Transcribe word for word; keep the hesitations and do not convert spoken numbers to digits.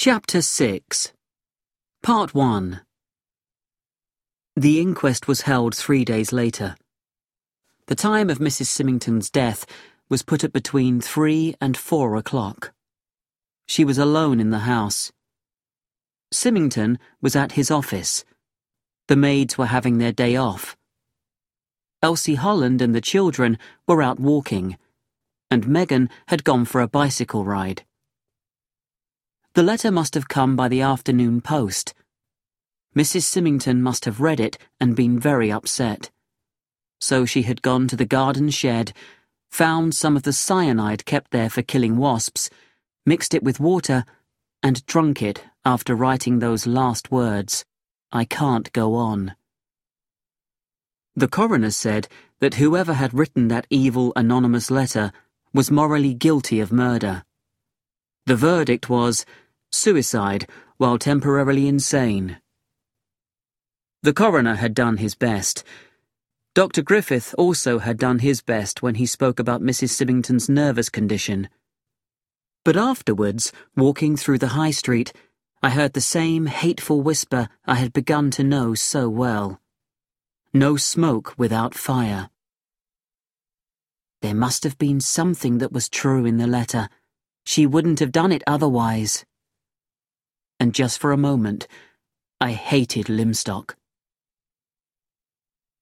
Chapter six. Part one. The inquest was held three days later. The time of Missus Symington's death was put at between three and four o'clock. She was alone in the house. Symington was at his office. The maids were having their day off. Elsie Holland and the children were out walking, and Megan had gone for a bicycle ride. The letter must have come by the afternoon post. Missus Symington must have read it and been very upset. So she had gone to the garden shed, found some of the cyanide kept there for killing wasps, mixed it with water, and drunk it after writing those last words, "I can't go on." The coroner said that whoever had written that evil anonymous letter was morally guilty of murder. The verdict was suicide while temporarily insane. The coroner had done his best. Doctor Griffith also had done his best when he spoke about Missus Symington's nervous condition. But afterwards, walking through the high street, I heard the same hateful whisper I had begun to know so well. No smoke without fire. There must have been something that was true in the letter. She wouldn't have done it otherwise. And just for a moment, I hated Limstock.